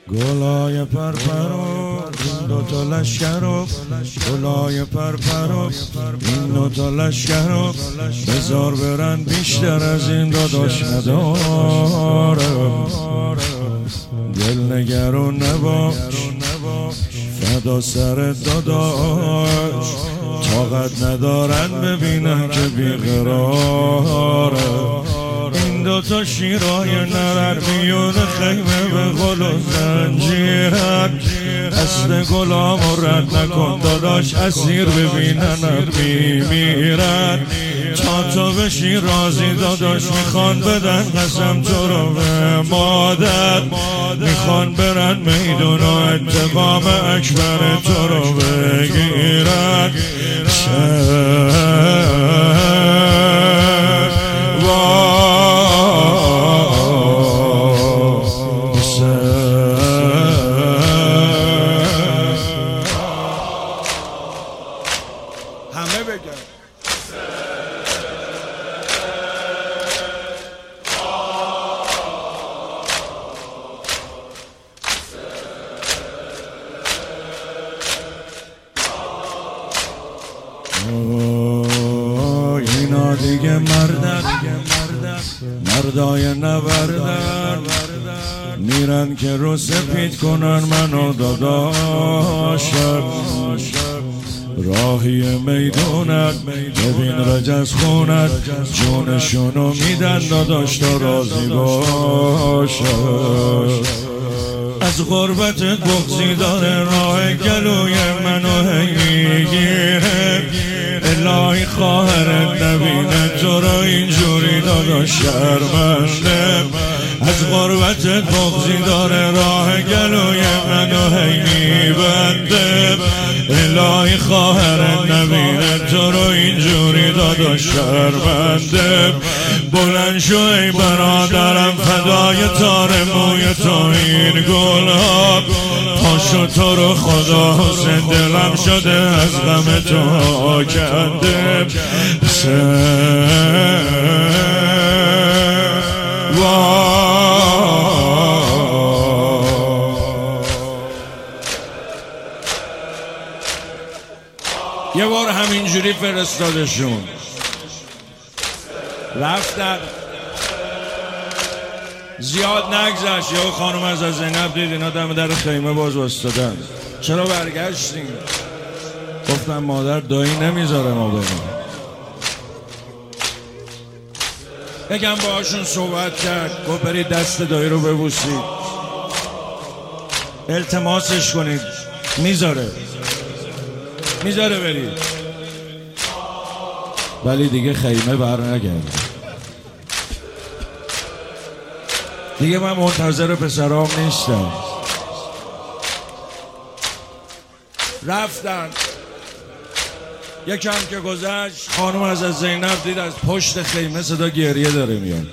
گلای پرپرو این دوتا لشکرو، گلای پرپرو این دوتا لشکرو، بذار برن بیشتر از این داداش نداره. دل نگران نباش فدا سر داداش، طاقت ندارن ببینن که بیقراره. این دوتا شیرای نرر میون خیمه به غل و زنجیرن، اصل گلام رد نکن داداش، اسیر ببینن میمیرن. تا تو بشی راضی داداش میخوان بدن قسم تو رو به مادر، میخوان برن میدون و انتقام اکبر تو رو بگیرن. همه بگن اینا دیگه مردن، مردای نبردن، میرن که رو سپید کنن منو داداشم. راهی میدونت ببین رجز خونت، جونشونو میدن داداش تا راضی باشم. از غربت بغضی داره راه گلوی منو هی میگیره، الهی خواهرت نبینه تو را اینجوری داداش شرمنده. از غربت بغضی داره راه گلوی منو هی میبنده، الهی خواهرت نبینه تو رو اینجوری داداش شرمنده. بلند شو ای برادرم فدای تار موی تو این گل ها، پاشو تو رو خدا حسین دلم شده از غم تو آکنده. یه بار همینجوری فرستادشون رفتن، زیاد نگذشت یا خانم از زینب دید اینا دم در خیمه باز وستادن. چرا برگشتیم؟ گفتم مادر دایی نمیذاره ما بریم. یکم باهاشون صحبت کرد، گفت برید دست دایی رو ببوسید، التماسش کنید، میذاره برید. ولی دیگه خیمه بر نگرد. دیگه من منتظر پسرام نیستم. رفتن. یکم که گذشت خانم از زینب دید از پشت خیمه صدا گریه داره میاد.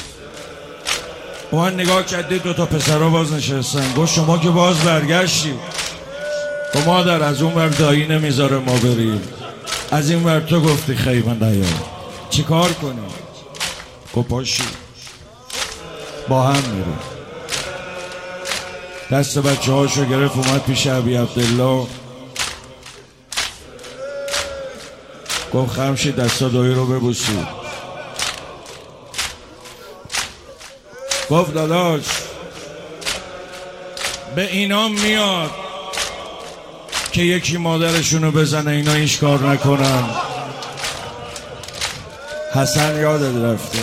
من نگاه کردید دوتا پسرا باز نشستن. گفت شما که باز برگشتید. گفت مادر از اون ور دایی نمیذاره ما بریم، از این ور تو گفتی خیمه نیا، چی کار کنیم؟ گفت پاشی با هم میریم. دست بچه هاشو گرفت اومد پیش ابی عبدالله. گفت خمشی دستا دایی رو ببوسید. گفت داداش به اینا میاد که یکی مادرشونو بزنه اینا هیچ کار نکنن. حسن یادت رفته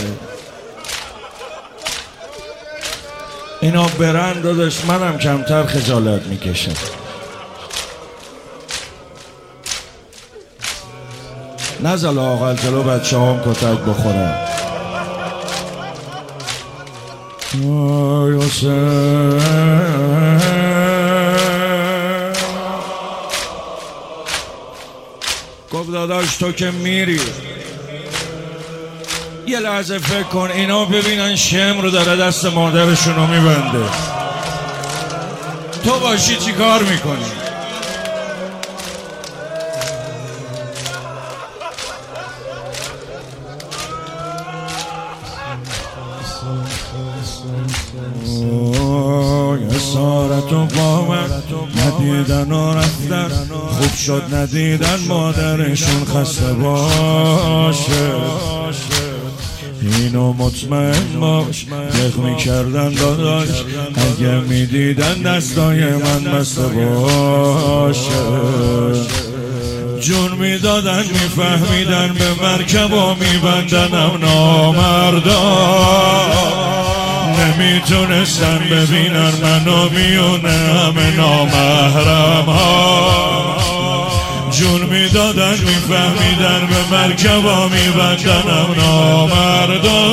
اینا برن داداش منم کمتر خجالت میکشم. نزل آقل جلو بچه هم کتک بخورن. گفت داداش تو که میری یه لحظه فکر کن اینا ببینن شم رو داره دست مادرشون رو میبنده، تو باشی چی کار میکنی؟ بارتون قامت ندیدن و رفتن، خوب شد ندیدن مادرشون خسته باشه. اینو مطمئن باش دق میکردن داداش اگه میدیدن دستای من بسته باشه. جون میدادن میفهمیدن به مرکب و میبندنم نامردا، نمیتونستن ببینن منو میونه همه نامحرم ها. جون میدادن میفهمیدن به مرکب و میبندنم نامردا،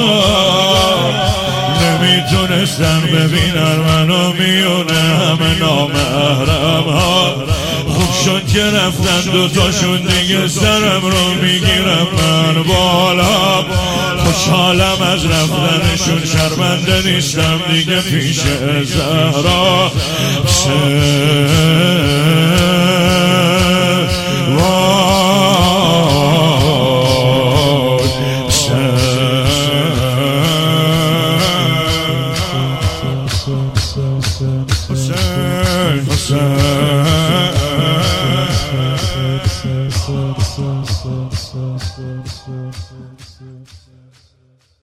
نمیتونستن ببینن منو میونه همه نامحرم ها. خوب شد که رفتن دوتاشون دیگه سرم رو میگیرم من بالا، خوشحالم از رفتنشون شرمنده نیستم دیگه پیش زهرا.